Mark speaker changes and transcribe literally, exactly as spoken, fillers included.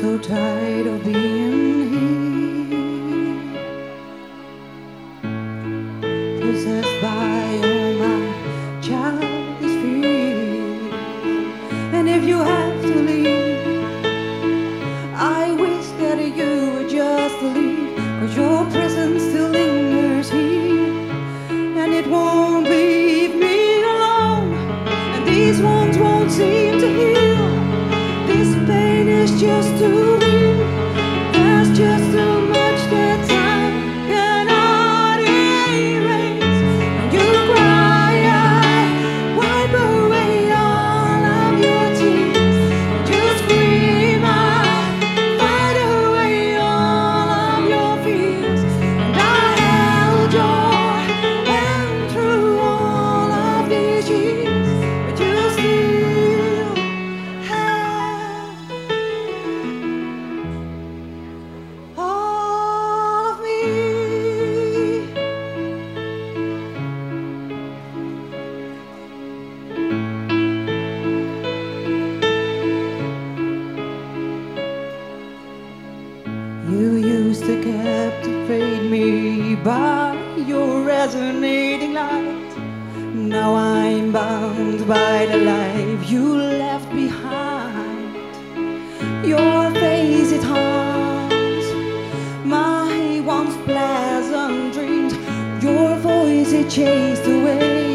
Speaker 1: so tired of being here, possessed by all my childish fears. And if you have to leave, I wish that you would just leave, 'cause your presence still lingers here, and it won't leave me alone. And these wounds won't seem to heal. This pain is just too real. There's just too much that time cannot erase. When you cry, I wipe away all of your tears. When you scream, I fight away all of your fears. And I held your hand through all of these years, but you still have all of me. You used to captivate me by your resonating light. Now I'm bound by the life you left behind. Your face, it haunts my once pleasant dreams. Your voice, it chased away